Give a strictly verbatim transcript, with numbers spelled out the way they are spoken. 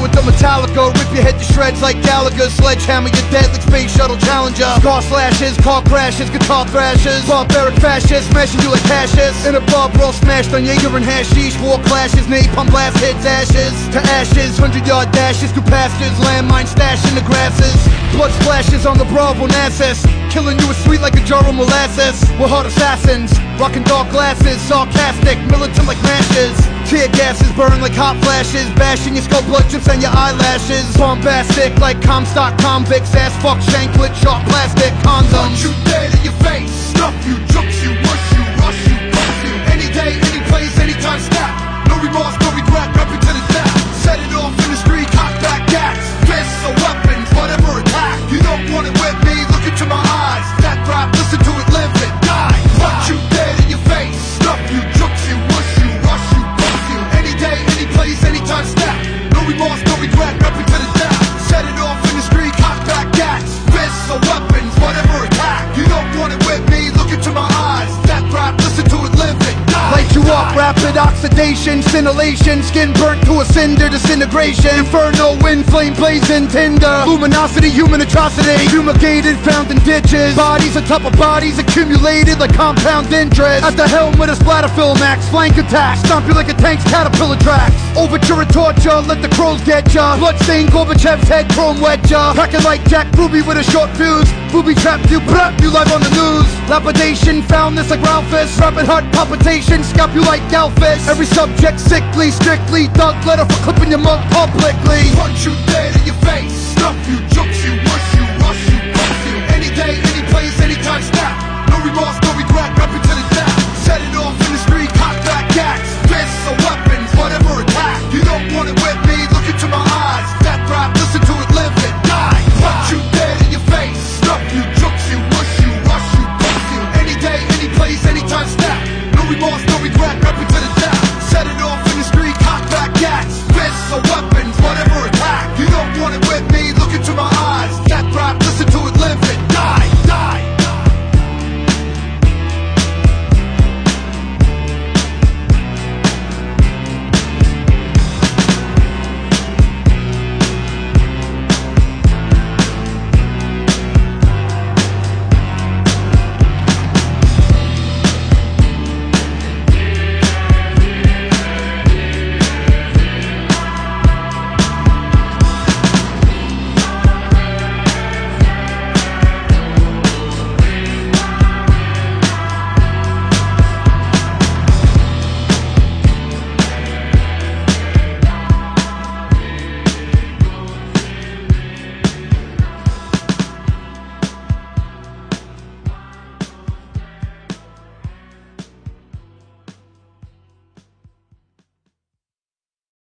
with the Metallica, rip your head to shreds like Gallagher. Sledgehammer your dead like Space Shuttle Challenger. Car slashes, car crashes, guitar thrashes. Barbaric fascists, smashing you like Cassius. In a bar brawl smashed on Jaeger and hashish. War clashes, napalm blast hits ashes to ashes. Hundred yard dashes through pastures, landmine stash in the grasses. Blood splashes on the Bravo Nassus, killing you is sweet like a jar of molasses. We're hard assassins, rocking dark glasses, sarcastic, militant like matches. Tear gases burn like hot flashes, bashing your skull, blood drips on your eyelashes. Bombastic like Comstock convicts, ass fuck shanklet, sharp plastic condoms. Punch you dead in your face, stuff you, jokes you, rush you, rush you, rush you. Any day, any place, anytime, snap. No remorse, no regret, rep it to the death. Set it off in the street, cock back gas, fists or weapons, whatever attack. You don't want it with me, look into my eyes. That rap, listen to it, live it, die. Punch you dead in your face, stuff you, jokes you, rush you, rush you, rush you. Any day, any place, anytime, snap. No remorse, no regret, rep it to the death. Set it off in the street, cock back gas, fists or weapons, whatever attack. You don't want it with me, look into my eyes. That rap, listen to it, live it, die. Light you up, rapid oxidation, scintillation, skin burnt to a cinder, disintegration. Inferno, wind, flame, blazing, tinder. Luminosity, human atrocity, fumigated, found in ditches. Bodies on top of bodies, accumulated like compound interest. At the helm with a splatter film axe, flank attack, stomp you like a tank's caterpillar tracks. Overture and torture, let the crows get ya. Bloodstained Gorbachev's head, chrome wedge ya. Cracking like Jack Ruby with a short fuse. Booby trapped you, brap you live on the news. Lapidation, found this like Ralphus. Rapid heart palpitation, scalp you like Galphus. Every subject sickly, strictly thug letter for clipping your mug publicly. Punch you dead in your face, stuff you, jokes you, rush you, rush you, rush you. Any day, any place, anytime, snap. No remorse.